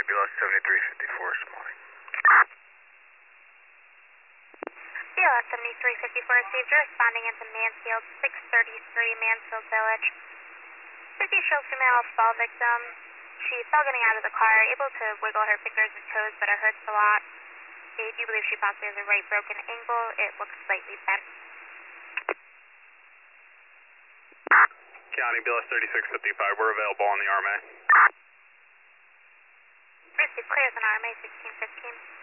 BLS 7354 this morning. BLS 7354 received, responding into Mansfield, 633 Mansfield Village. 50-year-old female fall victim. She fell getting out of the car, able to wiggle her fingers and toes, but it hurts a lot. They do believe she possibly has a right broken ankle. It looks slightly bent. County BLS 3655, we're available on the RMA. Received, clear as an RMA 1615.